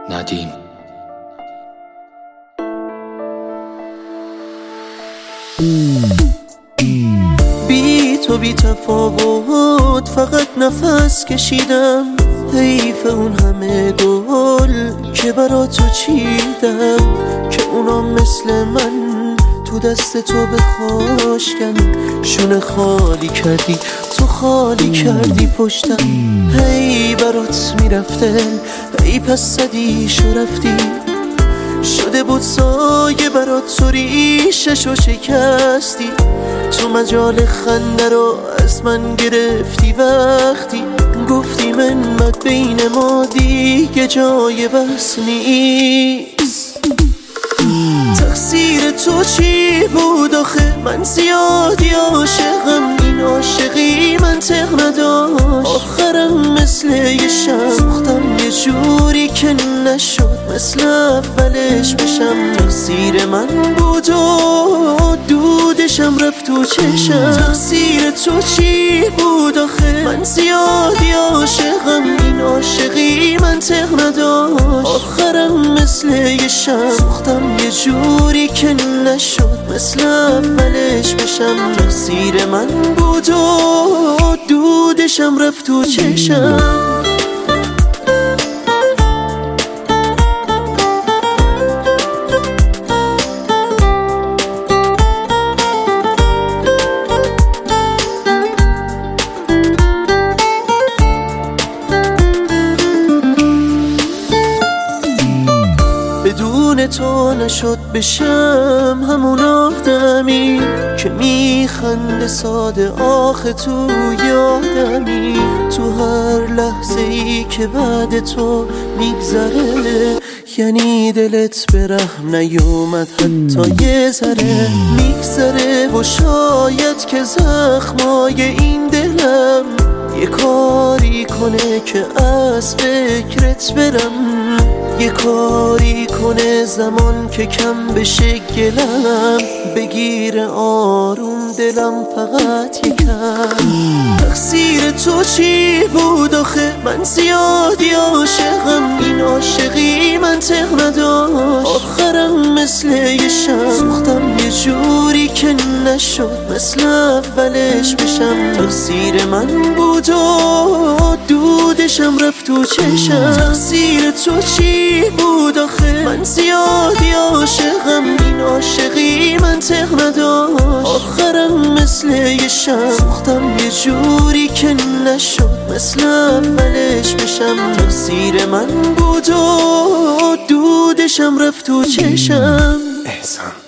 ندیم. بی تو بی تفاوت فقط نفس کشیدم، حیف اون همه گل که برا تو چیدم، که اونا مثل من تو دست تو بخاشکن. شونه خالی کردی تو، خالی کردی پشتم، هی برات میرفته، هی پس صدیشو رفتی. شده بود سایه برات تو، ریششو شکستی. تو مجال خنده رو از من گرفتی وقتی گفتی منت بین ما دیگه جای بس نیست. تقصیر تو چی بود آخه؟ من زیادی عاشقم، این عاشقی منطق نداشت. آخرم مثل یه شم سوختم یه جوری که نشد مثل اولش بشم. تقصیر من بود و دودشم رفت تو چشم. تقصیر تو چی بود آخه؟ من زیادی عاشقم، این عاشقی منطق نداشت. آخرم مثل یه شم سوختم یه جوری که نشد مثل اولش بشم. تقصیر من بود و دودشم رفت تو چشم. بدون تو نشد بشم همون آدمی که میخنده ساده، آخه تو یادمی. تو هر لحظه ای که بعد تو میگذره، یعنی دلت به رحم نیومد حتی یه ذره. میگذره و شاید که زخمای این دلم یه کاری کنه که از فکرت برم، یه کاری کنه زمان که کم بشه گلم، بگیره آروم دلم فقط یکم. تقصیر تو چی بود آخه؟ من زیادی عاشقم، این عاشقی منطق نداشت. آخرم مثل یه شم سوختم یه جوری که نشد مثل اولش بشم. تقصیر من بود و دودشم رفت تو چشم. تقصیر تو چی بود آخه؟ من زیادی عاشقم، این عاشقی منطق نداشت. آخرم مثل یه شم سوختم یه جوری که نشد مثل اولش بشم. تقصیر من بود و دودشم رفت تو چشم. احسان.